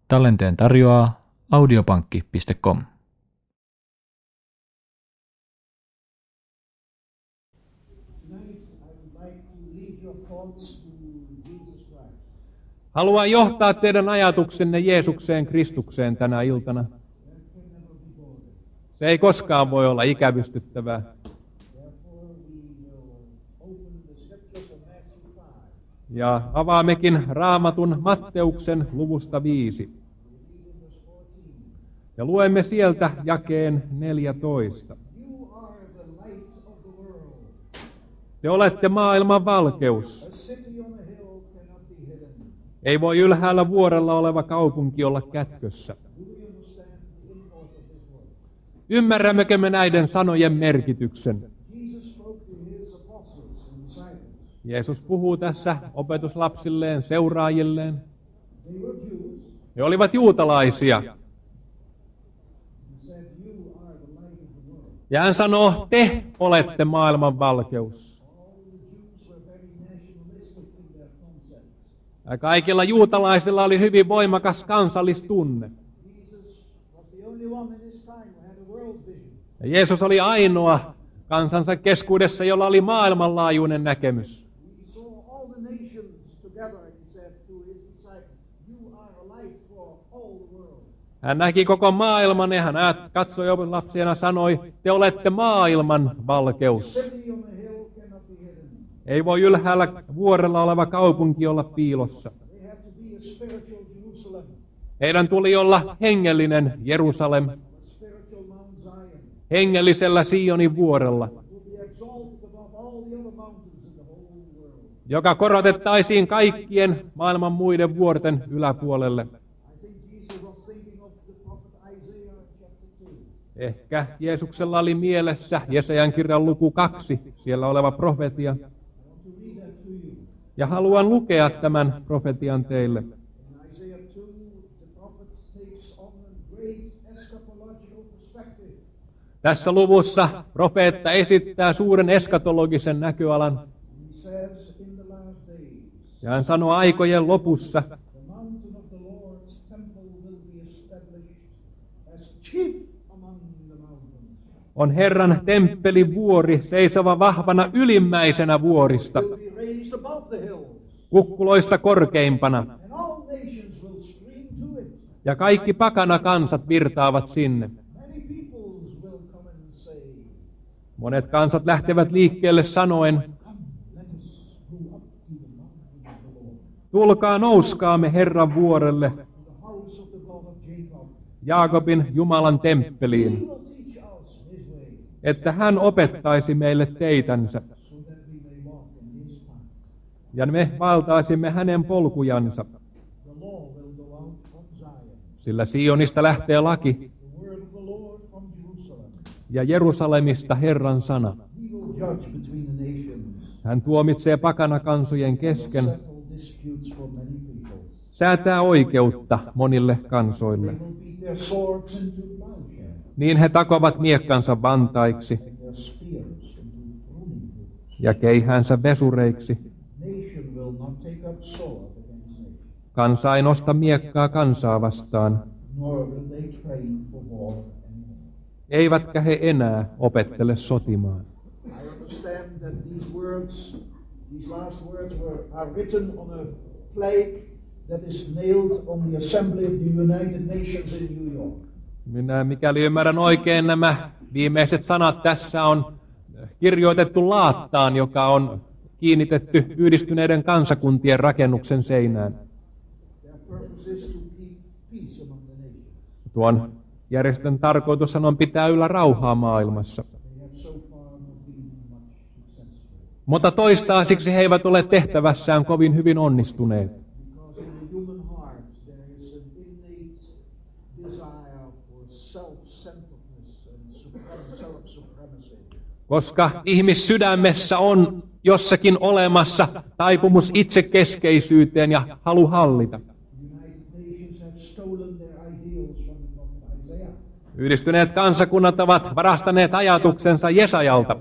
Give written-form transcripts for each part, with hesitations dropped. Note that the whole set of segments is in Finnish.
Tallenteen tarjoaa audiopankki.com. Haluan johtaa teidän ajatuksenne Jeesukseen Kristukseen tänä iltana. Se ei koskaan voi olla ikävystyttävää. Ja avaammekin Raamatun Matteuksen luvusta 5. Ja luemme sieltä jakeen 14. Te olette maailman valkeus. Ei voi ylhäällä vuorella oleva kaupunki olla kätkössä. Ymmärrämmekö me näiden sanojen merkityksen? Jeesus puhuu tässä opetuslapsilleen, seuraajilleen. He olivat juutalaisia. Ja hän sanoo, te olette maailman valkeus. Ja kaikilla juutalaisilla oli hyvin voimakas kansallistunne. Ja Jeesus oli ainoa kansansa keskuudessa, jolla oli maailmanlaajuinen näkemys. Hän näki koko maailman ja hän katsoi lapsiena ja sanoi, te olette maailman valkeus. Ei voi ylhäällä vuorella oleva kaupunki olla piilossa. Heidän tuli olla hengellinen Jerusalem, hengellisellä Sionin vuorella, joka korotettaisiin kaikkien maailman muiden vuorten yläpuolelle. Ehkä Jeesuksella oli mielessä Jesajan kirjan luku 2, siellä oleva profetia. Ja haluan lukea tämän profetian teille. Tässä luvussa profeetta esittää suuren eskatologisen näköalan. Ja hän sanoo aikojen lopussa, on Herran temppelin vuori seisova vahvana ylimmäisenä vuorista, kukkuloista korkeimpana. Ja kaikki pakanakansat virtaavat sinne. Monet kansat lähtevät liikkeelle sanoen, tulkaa nouskaamme Herran vuorelle, Jaakobin Jumalan temppeliin, että hän opettaisi meille teitänsä, ja me valtaisimme hänen polkujansa. Sillä Sionista lähtee laki, ja Jerusalemista Herran sana. Hän tuomitsee pakanakansojen kesken, säätää oikeutta monille kansoille. Niin he takovat miekkansa vantaiksi ja keihäänsä vesureiksi. Kansa ei nosta miekkaa kansaa vastaan, eivätkä he enää opettele sotimaan. Minä, mikäli ymmärrän oikein, nämä viimeiset sanat tässä on kirjoitettu laattaan, joka on kiinnitetty Yhdistyneiden kansakuntien rakennuksen seinään. Tuon järjestön tarkoitus on pitää yllä rauhaa maailmassa. Mutta toistaiseksi he eivät ole tehtävässään kovin hyvin onnistuneet. Koska ihmissydämessä on jossakin olemassa taipumus itsekeskeisyyteen ja halu hallita. Yhdistyneet kansakunnat ovat varastaneet ajatuksensa Jesajalta.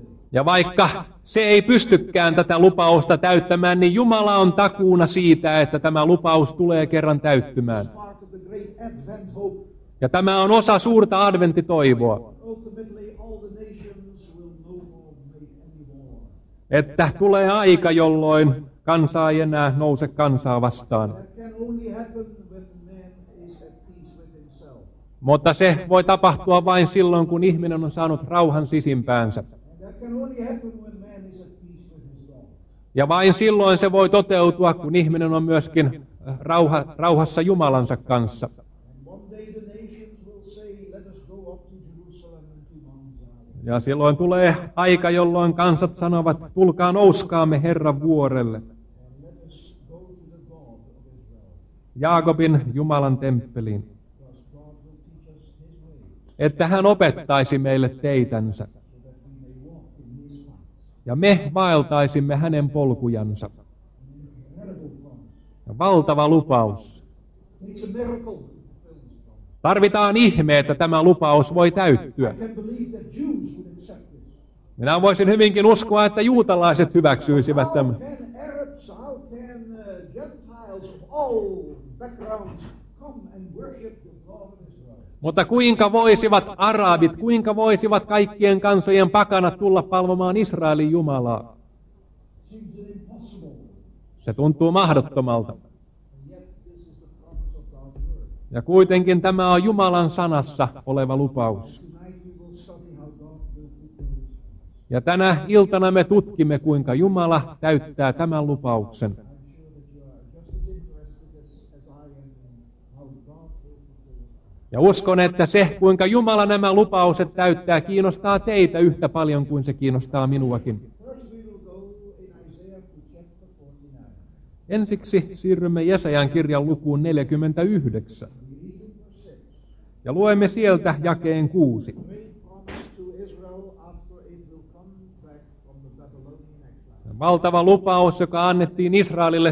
Ja vaikka se ei pystykään tätä lupausta täyttämään, niin Jumala on takuuna siitä, että tämä lupaus tulee kerran täyttymään. Part of the great Advent hope. Ja tämä on osa suurta adventtitoivoa, Ultimately, all the nations will no more make any war. että tulee aika, jolloin kansa ei enää nouse kansaa vastaan. That can only happen when man is at peace with himself. Mutta se voi tapahtua vain silloin, kun ihminen on saanut rauhan sisimpäänsä. And that can only happen when man is at peace with his God. Ja vain silloin se voi toteutua, kun ihminen on myöskin rauhassa Jumalansa kanssa. And one day the nations will say, let us go up to Jerusalem and to Mount Zion. Ja silloin tulee aika, jolloin kansat sanovat, tulkaa nouskaamme Herran vuorelle, And let us go to the God of Israel. Jaakobin Jumalan temppeliin, Because God will teach us his way, että hän opettaisi meille teitänsä, so that we may walk in his paths. ja me vaeltaisimme hänen polkujansa. Incredible promise. Ja valtava lupaus. Takes a miracle to fulfill this promise. Tarvitaan ihme, että tämä lupaus voi täyttyä. I can believe that Jews would accept this. Minä voisin hyvinkin uskoa, että juutalaiset hyväksyisivät How tämän. can Arabs, how can Gentiles of all backgrounds come and worship the God of Israel? Mutta kuinka voisivat arabit, kuinka voisivat kaikkien kansojen pakanat tulla palvomaan Israelin Jumalaa? Seems impossible. Se tuntuu mahdottomalta. And yet this is the promise of God's word. Ja kuitenkin tämä on Jumalan sanassa oleva lupaus. Tonight we will study how God will fulfill his promise. Ja tänä iltana me tutkimme, kuinka Jumala täyttää tämän lupauksen. I'm sure that you are just as interested as I am in how God will fulfill his promise. Ja uskon, että se, kuinka Jumala nämä lupaukset täyttää, kiinnostaa teitä yhtä paljon kuin se kiinnostaa minuakin. First we will go in Isaiah to chapter 49. Ensiksi siirrymme Jesajan kirjan lukuun 49. We read in verse 6. Ja luemme sieltä jakeen 6. Great promise to Israel after it will come back from the Babylonian exile. Valtava lupaus, joka annettiin Israelille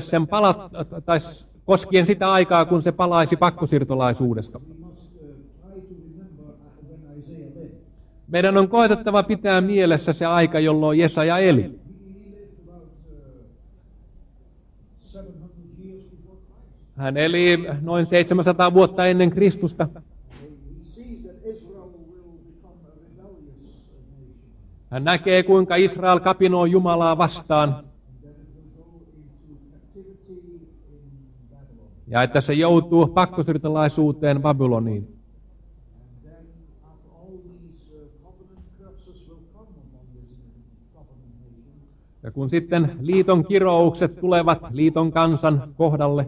koskien sitä aikaa, kun se palaisi pakkosiirtolaisuudesta. We must try to remember when Isaiah lived. Meidän on koetettava pitää mielessä se aika, jolloin Jesaja eli. He lived about 700 years before Christ. Hän eli noin 700 vuotta ennen Kristusta. He sees that Israel will become a rebellious nation, Hän näkee, kuinka Israel kapinoi Jumalaa vastaan, and that it will go into captivity in Babylon. ja että se joutuu pakkosiirtolaisuuteen Babyloniin. And then after all these covenant curses will come upon this covenant nation, Ja kun sitten liiton kiroukset tulevat liiton kansan kohdalle,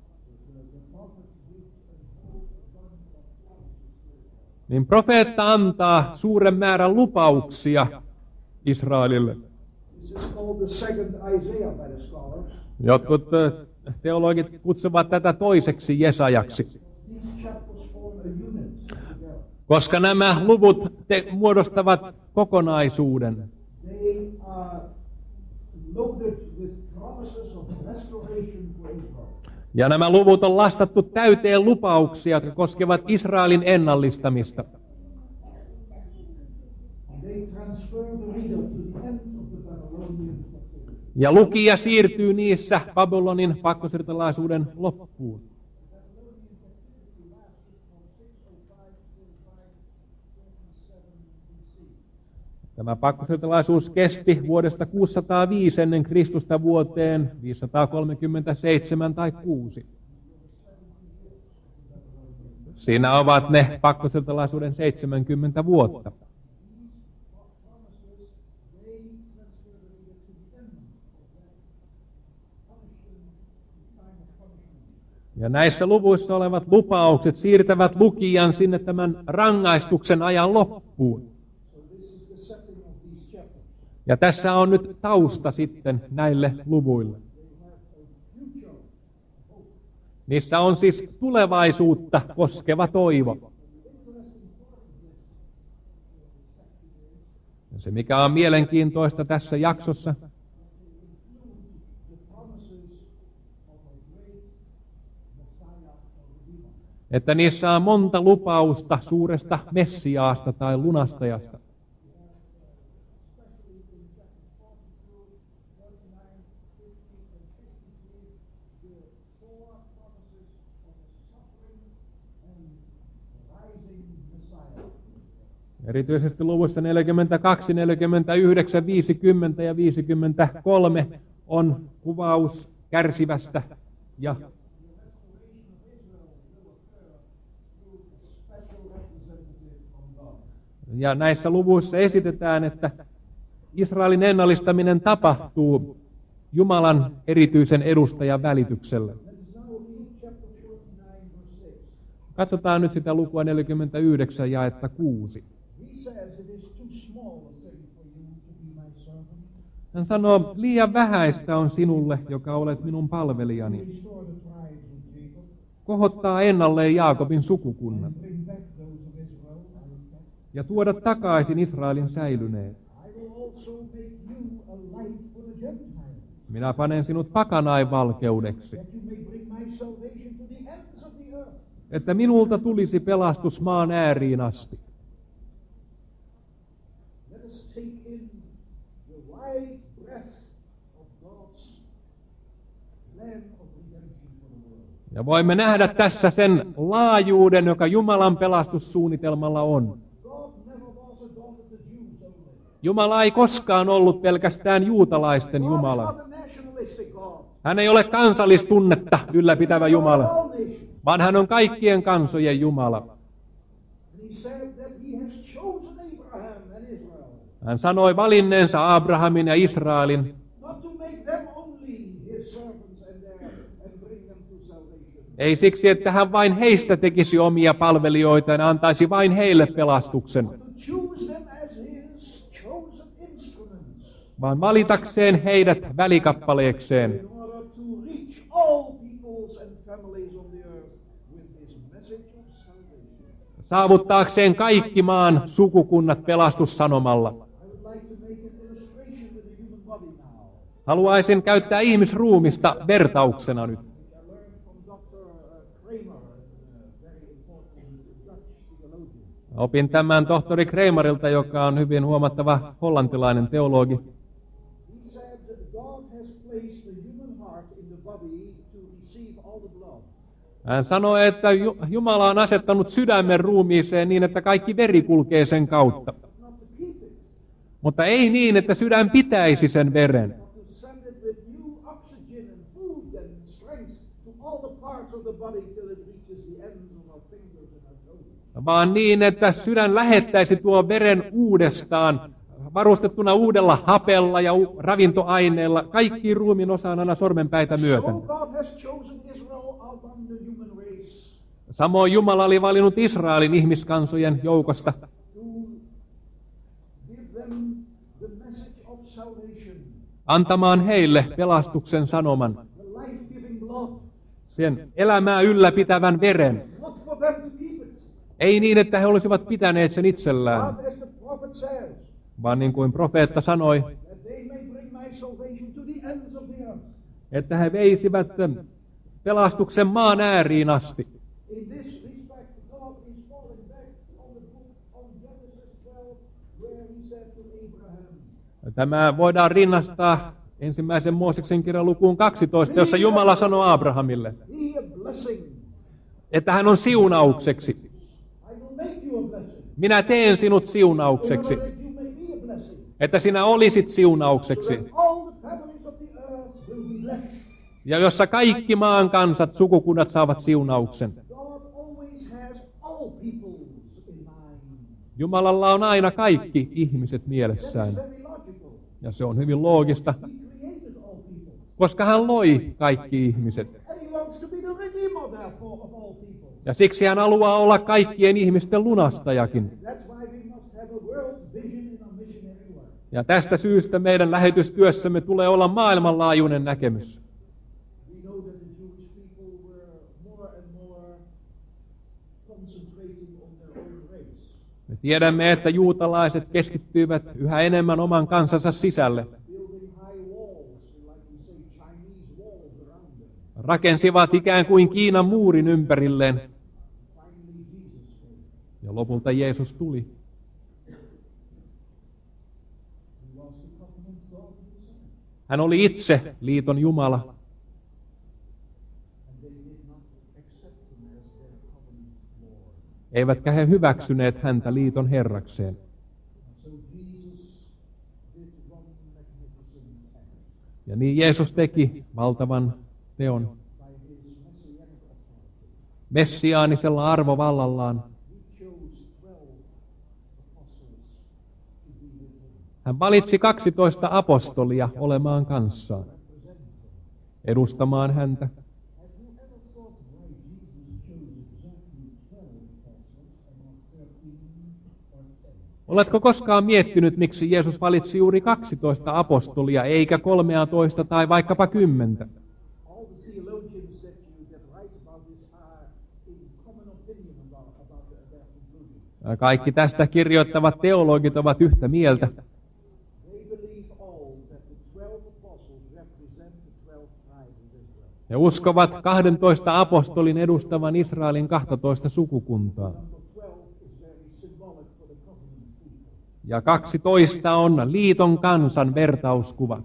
niin profeetta antaa suuren määrän lupauksia Israelille. this is called the second Isaiah by the scholars. Jotkut teologit kutsuvat tätä toiseksi Jesajaksi, These chapters form a unit together. koska nämä luvut muodostavat kokonaisuuden. They are loaded with promises of restoration for Israel. Ja nämä luvut on lastattu täyteen lupauksia, jotka koskevat Israelin ennallistamista. They transfer the reader to the end of the Babylonian captivity. Ja lukija siirtyy niissä Babylonin pakkosiirtolaisuuden loppuun. Tämä pakkosiirtolaisuus kesti vuodesta 605 ennen Kristusta vuoteen 537 tai 6. Siinä ovat ne pakkosiirtolaisuuden 70 vuotta. Ja näissä luvuissa olevat lupaukset siirtävät lukijan sinne tämän rangaistuksen ajan loppuun. So this is the setting of these chapters. Ja tässä on nyt tausta sitten näille luvuille. Niissä on siis tulevaisuutta koskeva toivo. Ja se, mikä on mielenkiintoista tässä jaksossa, että niissä on monta lupausta suuresta Messiaasta tai lunastajasta. in chapters 42, 49, 50, and 53 the four promises of a suffering and rising Messiah. Erityisesti luvuissa 42, 49, 50 ja 53 on kuvaus kärsivästä ja näissä luvuissa esitetään, että Israelin ennallistaminen tapahtuu Jumalan erityisen edustajan välityksellä. Katsotaan nyt sitä lukua 49 jaetta 6. Hän sanoo, liian vähäistä on sinulle, joka olet minun palvelijani. Kohottaa ennalleen Jaakobin sukukunnan ja tuoda takaisin Israelin säilyneet. Minä panen sinut pakanainvalkeudeksi, että minulta tulisi pelastus maan ääriin asti. Ja voimme nähdä tässä sen laajuuden, joka Jumalan pelastussuunnitelmalla on. Jumala ei koskaan ollut pelkästään juutalaisten Jumala. Hän ei ole kansallistunnetta ylläpitävä Jumala, vaan hän on kaikkien kansojen Jumala. Hän sanoi valinneensa Abrahamin ja Israelin, ei siksi, että hän vain heistä tekisi omia palvelijoitaan ja antaisi vain heille pelastuksen, vaan valitakseen heidät välikappaleekseen, saavuttaakseen kaikki maan sukukunnat pelastussanomalla. Haluaisin käyttää ihmisruumista vertauksena nyt. Opin tämän tohtori Kramerilta, joka on hyvin huomattava hollantilainen teologi. Hän sanoi, että Jumala on asettanut sydämen ruumiiseen niin, että kaikki veri kulkee sen kautta. Mutta ei niin, että sydän pitäisi sen veren. Vaan niin, että sydän lähettäisi tuon veren uudestaan, varustettuna uudella hapella ja ravintoaineella, kaikkiin ruumiin osaan aina sormenpäitä myöten. Samoin Jumala oli valinnut Israelin ihmiskansojen joukosta antamaan heille pelastuksen sanoman, sen elämää ylläpitävän veren. Ei niin, että he olisivat pitäneet sen itsellään, vaan niin kuin profeetta sanoi, että he veisivät pelastuksen maan ääriin asti. Tämä voidaan rinnastaa ensimmäisen Mooseksen kirjan lukuun 12, jossa Jumala sanoo Abrahamille, että hän on siunaukseksi. Minä teen sinut siunaukseksi, että sinä olisit siunaukseksi, ja jossa kaikki maan kansat, sukukunnat saavat siunauksen. Jumalalla on aina kaikki ihmiset mielessään, ja se on hyvin loogista, koska hän loi kaikki ihmiset. Ja siksi hän haluaa olla kaikkien ihmisten lunastajakin. Ja tästä syystä meidän lähetystyössämme tulee olla maailmanlaajuinen näkemys. Me tiedämme, että juutalaiset keskittyivät yhä enemmän oman kansansa sisälle. Rakensivat ikään kuin Kiinan muurin ympärilleen. Ja lopulta Jeesus tuli. covenant God himself. Hän oli itse liiton Jumala. And they did not accept him as their covenant Lord. Eivätkä he hyväksyneet häntä liiton herrakseen. So Jesus did one magnificent act Ja niin Jeesus teki valtavan teon by his messianic authority. messiaanisella arvovallallaan. He chose 12 apostles to be with him, Hän valitsi 12 apostolia olemaan kanssaan, represent him. edustamaan häntä. Have you ever thought why Jesus chose exactly 12 apostles and not 13 or 10? Oletko koskaan miettinyt, miksi Jeesus valitsi juuri 12 apostolia, eikä 13 tai vaikkapa 10? All the theologians that write about this are in common opinion about their conclusion. Kaikki tästä kirjoittavat teologit ovat yhtä mieltä. They believe all that the 12 apostles represent the 12 tribes of Israel. He uskovat 12 apostolin edustavan Israelin 12 sukukuntaa. Number 12 is very symbolic for the covenant people. Ja 12 on liiton kansan vertauskuva.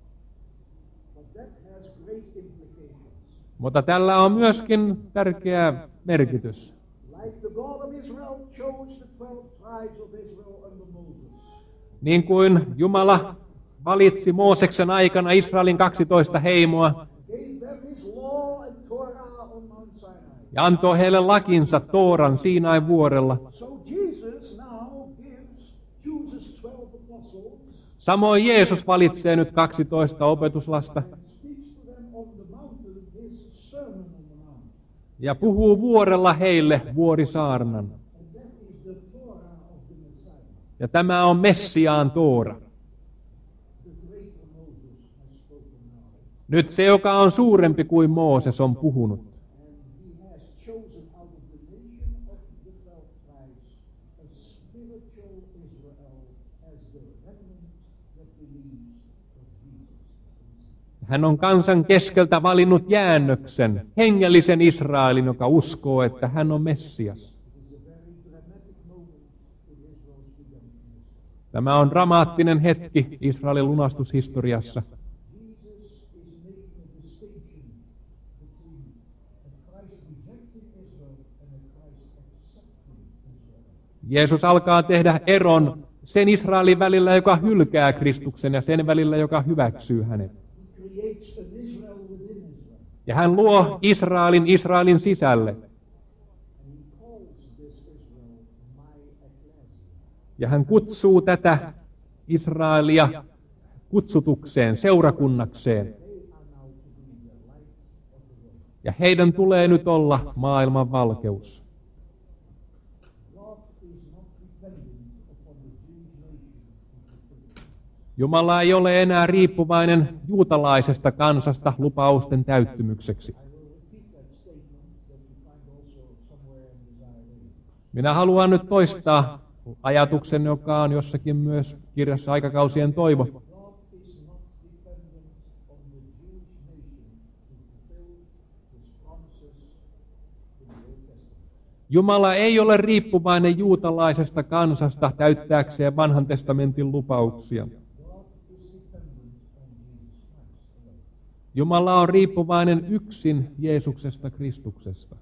But that has great implications. Mutta tällä on myöskin tärkeä merkitys. Like the God of Israel chose the 12 tribes of Israel under Moses. Niin kuin Jumala valitsi Mooseksen aikana Israelin 12 heimoa Gave them his law and Torah on Mount Sinai. ja antoi heille lakinsa Tooran Siinain vuorella. So Jesus now chooses 12 apostles Samoin Jeesus valitsee nyt 12 opetuslasta and speaks to them on the mountain his sermon on the mount. ja puhuu vuorella heille vuorisaarnan. And that is the Torah of the Messiah. Ja tämä on Messiaan Toora. The greater Moses has spoken now. Nyt se, joka on suurempi kuin Mooses, on puhunut. And he has chosen out of the nation of the 12 tribes a spiritual Israel as the remnant that believes of Jesus. Hän on kansan keskeltä valinnut jäännöksen, hengellisen Israelin, joka uskoo, että hän on Messias. It is a very dramatic moment in Israel's redemption. Tämä on dramaattinen hetki Israelin lunastushistoriassa. Jesus is making a distinction between a Christ rejecting Israel and a Christ accepting Israel. Jeesus alkaa tehdä eron sen Israelin välillä, joka hylkää Kristuksen, ja sen välillä, joka hyväksyy hänet. He creates an Israel within Israel. Ja hän luo Israelin sisälle. And he calls this Israel my ecclesia. Ja hän kutsuu tätä Israelia kutsutukseen, seurakunnakseen. They are now to be the light of the world. Ja heidän tulee nyt olla maailman valkeus. God is not dependent upon the Jewish nation to fulfill it. Jumala ei ole enää riippuvainen juutalaisesta kansasta lupausten täyttymykseksi. I will repeat that statement that you find also somewhere in Isaiah 8. Minä haluan nyt toistaa ajatuksen, joka on jossakin myös kirjassa Aikakausien toivo. God is not dependent on the Jewish nation to fulfill his promises in the Old Testament. Jumala ei ole riippuvainen juutalaisesta kansasta täyttääkseen vanhan testamentin lupauksia. God is dependent on Jesus Christ alone. Jumala on riippuvainen yksin Jeesuksesta Kristuksesta.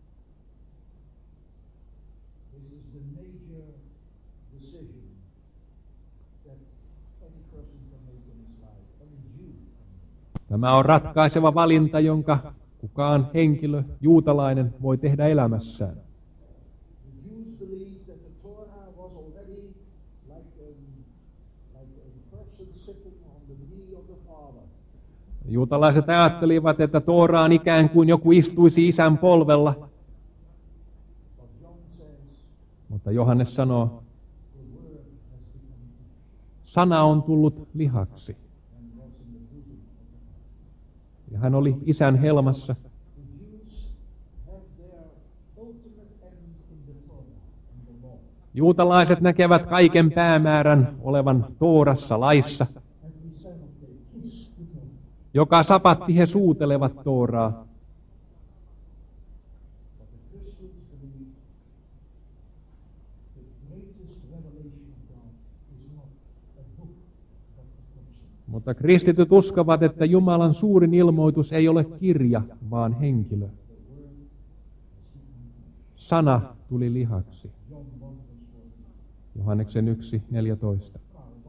This is the major decision that any person can make in his life, any Jew can make. Tämä on ratkaiseva valinta, jonka kukaan henkilö, juutalainen, voi tehdä elämässään. The Jews believed that the Torah was already like a person sitting on the knee of the Father. Juutalaiset ajattelivat, että Toora on ikään kuin joku istuisi isän polvella, But John says mutta Johannes sanoo, the Word has become flesh sana on tullut lihaksi. and was in the bosom of the Father. Ja hän oli isän helmassa. The Jews have their ultimate end in the Torah and the law. Juutalaiset näkevät kaiken päämäärän olevan Toorassa, laissa. Every Sabbath they kiss the Torah. Joka sapatti he suutelevat Tooraa. But the Christians believe the greatest revelation of God is not a book, but the Mutta kristityt uskovat, että Jumalan suurin ilmoitus ei ole kirja, vaan henkilö. Sana tuli lihaksi. Johanneksen 1:14.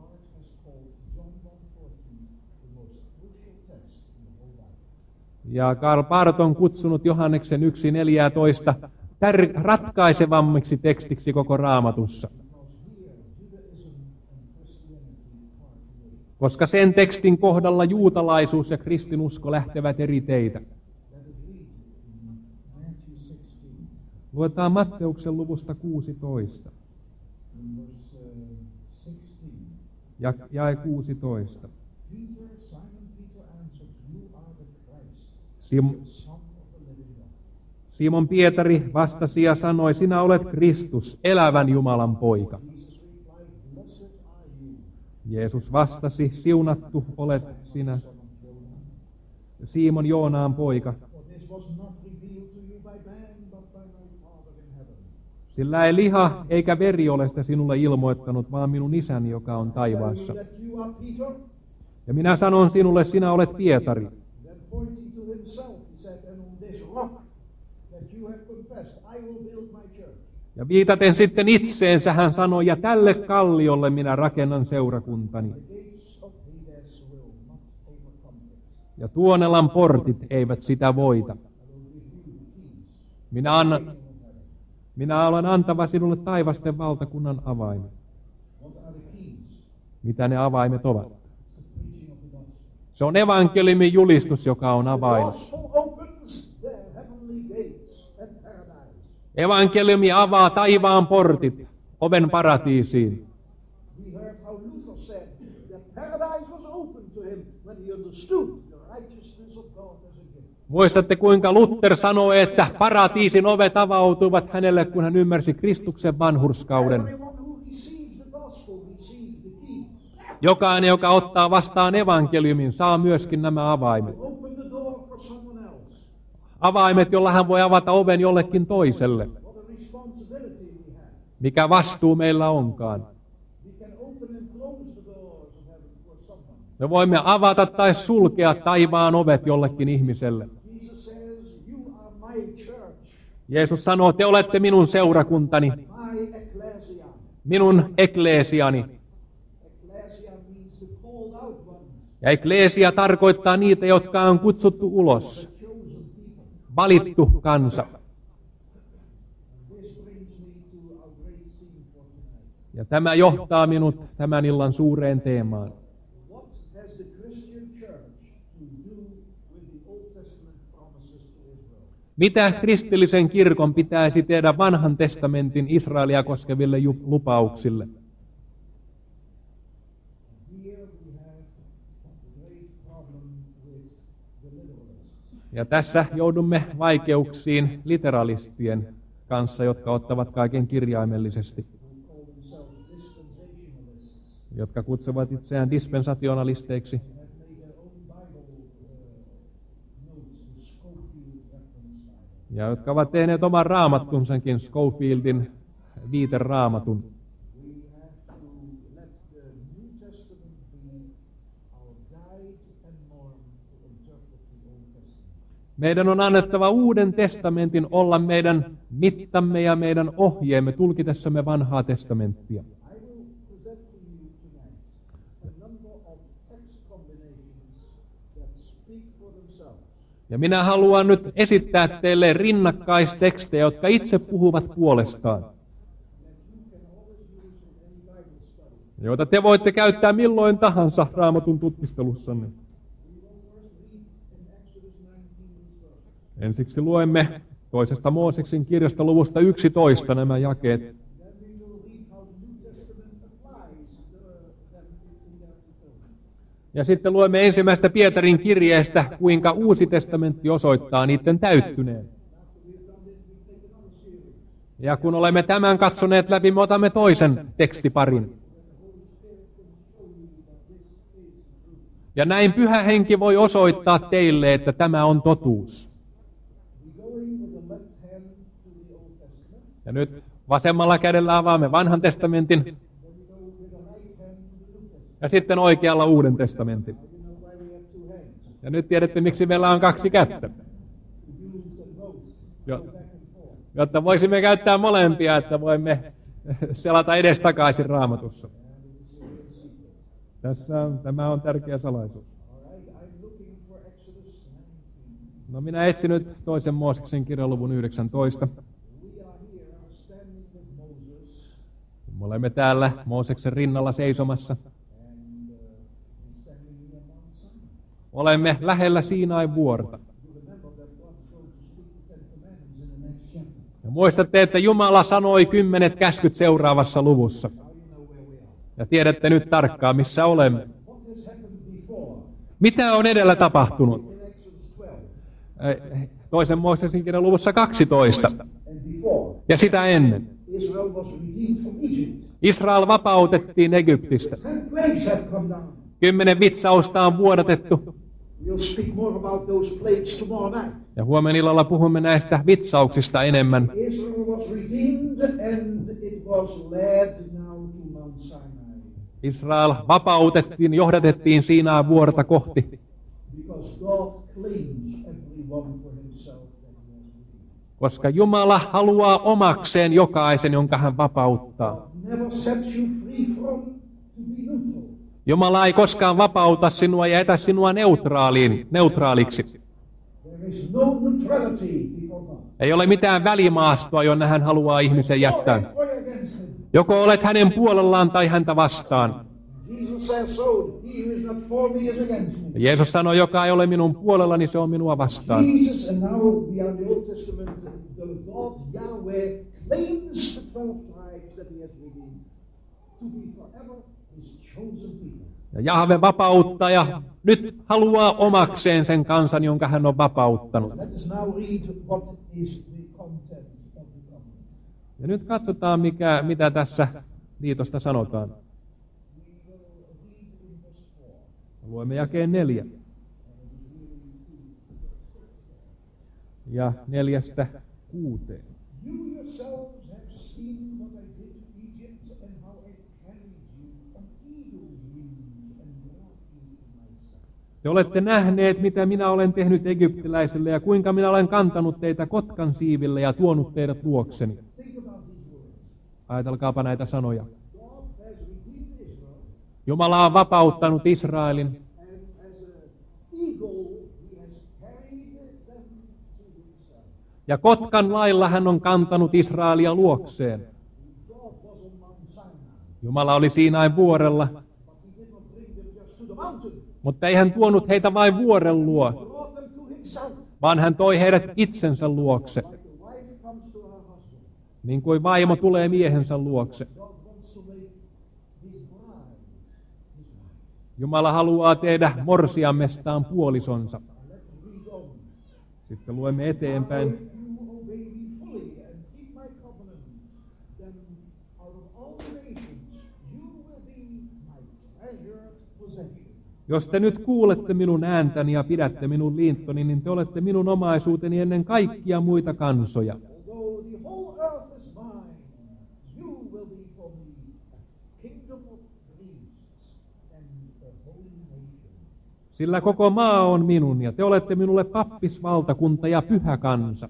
Ja Karl Barth on kutsunut Johanneksen 1:14 ratkaisevammiksi tekstiksi koko Raamatussa. Koska sen tekstin kohdalla juutalaisuus ja kristinusko lähtevät eri teitä. Luetaan Matteuksen luvusta 16. Ja jae 16. Simon Pietari vastasi ja sanoi, sinä olet Kristus, elävän Jumalan poika. Jeesus vastasi, siunattu olet sinä, Simon Joonaan poika. Sillä ei liha eikä veri ole sitä sinulle ilmoittanut, vaan minun isäni, joka on taivaassa. Ja minä sanon sinulle, sinä olet Pietari. Ja viitaten sitten itseensä hän sanoi, ja tälle kalliolle minä rakennan seurakuntani. Ja Tuonelan portit eivät sitä voita. Minä olen antava sinulle taivasten valtakunnan avaimet. Mitä ne avaimet ovat? Se on evankeliumin julistus, joka on avain. Evankeliumi avaa taivaan portit, oven paratiisiin. Muistatte, kuinka Luther sanoi, että paratiisin ovet avautuivat hänelle, kun hän ymmärsi Kristuksen vanhurskauden. Jokainen, joka ottaa vastaan evankeliumin, saa myöskin nämä avaimet. Avaimet, jolla hän voi avata oven jollekin toiselle. Mikä vastuu meillä onkaan. Me voimme avata tai sulkea taivaan ovet jollekin ihmiselle. Jeesus sanoo, te olette minun seurakuntani, minun ekleesiani. Ja ekleesia tarkoittaa niitä, jotka on kutsuttu ulos. Valittu kansa. Ja tämä johtaa minut tämän illan suureen teemaan. Mitä kristillisen kirkon pitäisi tehdä vanhan testamentin Israelia koskeville lupauksille? Ja tässä joudumme vaikeuksiin literalistien kanssa, jotka ottavat kaiken kirjaimellisesti, jotka kutsuvat itseään dispensationalisteiksi, ja jotka ovat tehneet oman raamattunsakin, Scofieldin viiteraamatun. Meidän on annettava Uuden testamentin olla meidän mittamme ja meidän ohjeemme tulkitessamme vanhaa testamenttia. Ja minä haluan nyt esittää teille rinnakkaistekstejä, jotka itse puhuvat puolestaan, joita te voitte käyttää milloin tahansa Raamatun tutkistelussanne. Ensiksi luemme toisesta Mooseksen kirjasta luvusta 11 nämä jakeet. Ja sitten luemme ensimmäistä Pietarin kirjeestä, kuinka Uusi testamentti osoittaa niiden täyttyneen. Ja kun olemme tämän katsoneet läpi, me otamme toisen tekstiparin. Ja näin Pyhä Henki voi osoittaa teille, että tämä on totuus. Ja nyt vasemmalla kädellä avaamme vanhan testamentin. Ja sitten oikealla Uuden testamentin. You know why we have two hands? Ja nyt tiedätte, miksi meillä on 2 kättä. To use them both. Jo- Go back and forth. Jotta voisimme käyttää molempia, että voimme selata edestakaisin Raamatussa. Tämä on tärkeä salaisuus. All right, I'm looking for Exodus 19. No minä etsin nyt toisen Mooseksen kirjan luvun 19. We are here standing with Moses, Me olemme täällä Mooseksen rinnalla seisomassa. and he's standing near Mount Sinai. Olemme lähellä Siinain vuorta. You remember that God is going to speak the Ten Commandments in the next chapter. Ja muistatte, että Jumala sanoi 10 käskyt seuraavassa luvussa. Now you know where we are. Ja tiedätte nyt tarkkaan, missä olemme. What has happened before Mitä on edellä tapahtunut? in Exodus 12 Toisen Mooseksen kirjan luvussa 12. and before? Ja sitä ennen. Israel was redeemed from Egypt. Israel vapautettiin Egyptistä. 10 plagues have come down. 10 vitsausta on vuodatettu. We'll speak more about those plagues tomorrow night. Ja huomenna illalla puhumme näistä vitsauksista enemmän. Israel was redeemed and it was led now to Mount Sinai. Israel vapautettiin, johdatettiin Siinain vuorta kohti, Because God claims everyone for himself that he has redeemed. koska Jumala haluaa omakseen jokaisen, jonka hän vapauttaa. God never sets you free from to be neutral. Jumala ei koskaan vapauta sinua ja jätä sinua neutraaliksi. There is no neutrality before God. Ei ole mitään välimaastoa, jonne hän haluaa ihmisen jättää. For or against him. Joko olet hänen puolellaan tai häntä vastaan. Jesus says so. He who is not for me is against me. Ja Jeesus sanoi, joka ei ole minun puolellani, se on minua vastaan. Jesus, and now we are in the Old Testament, the God Yahweh claims the 12 tribes that he has redeemed to be forever his chosen people. Ja Jahve vapauttaa ja nyt haluaa omakseen sen kansan, jonka hän on vapauttanut. Let us now read what is the content of the covenant. Ja nyt katsotaan, mitä tässä liitosta sanotaan. We will read in verse 4. Luemme jakeen 4. Ja 4-6. You yourselves have seen what I did to Egypt and how I carried you on eagle's wings and brought you to myself. Te olette nähneet, mitä minä olen tehnyt egyptiläisille ja kuinka minä olen kantanut teitä kotkan siiville ja tuonut teidät luokseni. Think about these words. Ajatelkaapa näitä sanoja. God has redeemed Israel, Jumala on vapauttanut Israelin and as an eagle he has carried them to himself. ja kotkan lailla hän on kantanut Israelia luokseen. God was on Mount Sinai, Jumala oli Siinain vuorella, but he did not bring them just to the mountain. mutta ei hän tuonut heitä vain vuoren luo, Brought them to himself. vaan hän toi heidät itsensä luokse, Like a wife comes to her husband. niin kuin vaimo tulee miehensä luokse. God wants to make his bride his wife. Jumala haluaa tehdä morsiammestaan puolisonsa. Let's read on. Sitten luemme eteenpäin. If you obey me fully and keep my covenant, then out of all the nations you will be my treasured possession. Jos te nyt kuulette minun ääntäni ja pidätte minun liittoni, niin te olette minun omaisuuteni ennen kaikkia muita kansoja. Although the whole earth is mine, you will be for me a kingdom of priests and a holy nation. Sillä koko maa on minun, ja te olette minulle pappisvaltakunta ja pyhä kansa.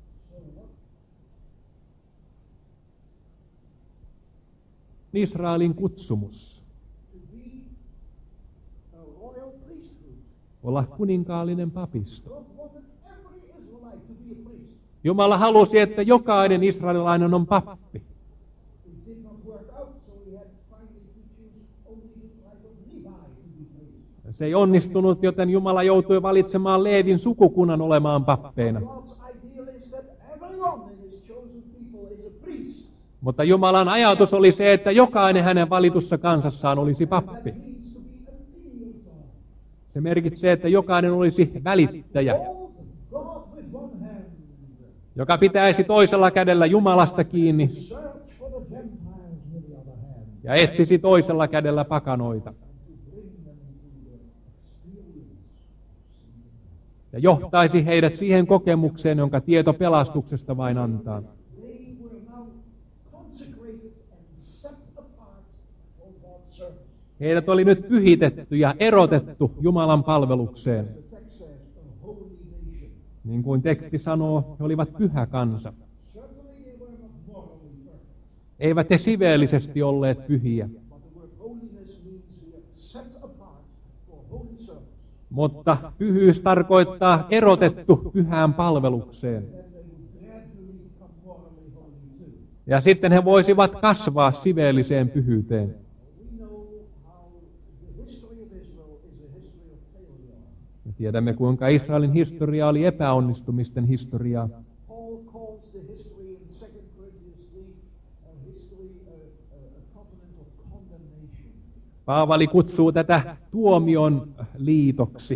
Israelin kutsumus. To be a royal priesthood. Olla kuninkaallinen papisto. God wanted every Israelite to be a priest. Jumala halusi, että jokainen israelilainen on pappi. It did not work out, so he had finally to choose only the tribe of Levi to be priest. Se ei onnistunut, joten Jumala joutui valitsemaan Leevin sukukunnan olemaan pappeina. God's ideal is that everyone in his chosen people is a priest. Mutta Jumalan ajatus oli se, että jokainen hänen valitussa kansassaan olisi pappi. That means to be a mediator. Se merkitsee, että jokainen olisi välittäjä, Hold God with one hand. joka pitäisi toisella kädellä Jumalasta kiinni Search for the Gentiles with the other hand. ja etsisi toisella kädellä pakanoita. To bring them to the experience. Ja johtaisi heidät siihen kokemukseen, jonka tieto pelastuksesta vain antaa. They were now consecrated and set apart for God's service. Heidät oli nyt pyhitetty ja erotettu Jumalan palvelukseen. The text says, a holy nation. Niin kuin teksti sanoo, he olivat pyhä kansa. Certainly they were not morally perfect, Eivät he siveellisesti olleet pyhiä, but the word holiness means here set apart for holy service. mutta pyhyys tarkoittaa erotettu pyhään palvelukseen. Then they would gradually become morally holy too. Ja sitten he voisivat kasvaa siveelliseen pyhyyteen. We know how the history of Israel is a history of failure. Me tiedämme, kuinka Israelin historia oli epäonnistumisten historiaa. Paul calls the history in 2 Corinthians 3 a history, a covenant of condemnation. Paavali kutsuu tätä tuomion liitoksi.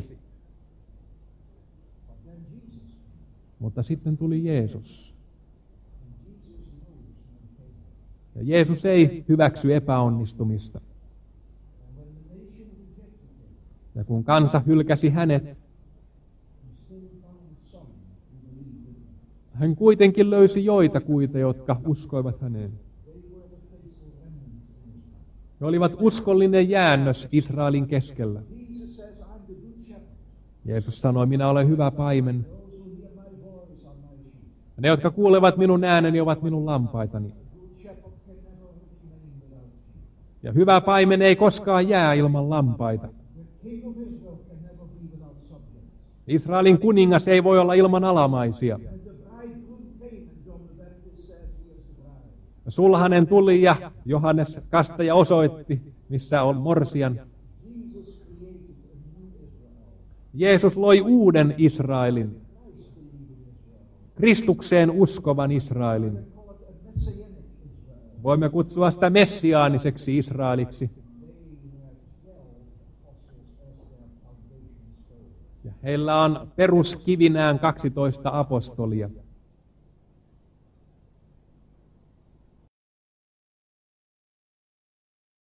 But then Jesus, Mutta sitten tuli Jeesus. and Jesus knows no failure. Ja Jeesus ei hyväksy epäonnistumista. And when the nation rejected him, Ja kun kansa hylkäsi hänet, he still found some who believed in him. hän kuitenkin löysi joitakuita, jotka uskoivat häneen. They were the faithful remnant in Israel. He olivat uskollinen jäännös Israelin keskellä. Jesus says, I'm the good shepherd. Jeesus sanoi, minä olen hyvä paimen. Those who hear my voice are my sheep. Ne, jotka kuulevat minun ääneni, ovat minun lampaitani. The good shepherd can never remain without sheep. Ja hyvä paimen ei koskaan jää ilman lampaita. The king of Israel can never be without subjects. Israelin kuningas ei voi olla ilman alamaisia. And the bridegroom came, and John the Baptist said, he is the bride. Sulhanen tuli ja Johannes Kastaja osoitti, missä on morsian. Jesus created a new Israel. Jeesus loi uuden Israelin, Christ believing Israel. Kristukseen uskovan Israelin. We call it a messianic Israel. Voimme kutsua sitä messiaaniseksi Israeliksi. They had 12 apostles as their foundation stone. Ja heillä on peruskivinään 12 apostolia.